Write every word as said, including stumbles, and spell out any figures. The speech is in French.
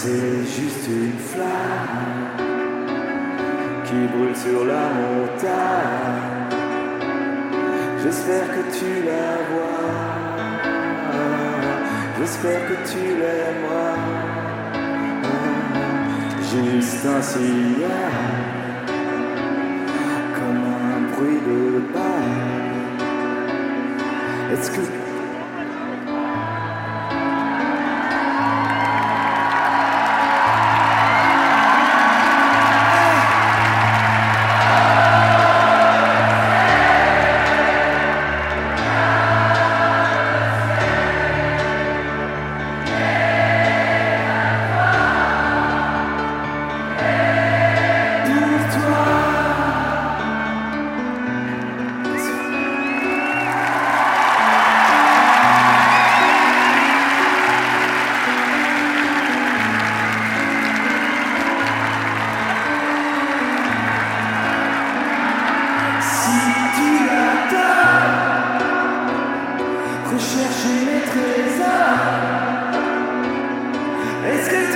c'est juste une flamme qui brûle sur la montagne. J'espère que tu la vois, j'espère que tu l'aimeras. Juste un signal, comme un bruit de balle. Est-ce que chercher mes trésors? Est-ce que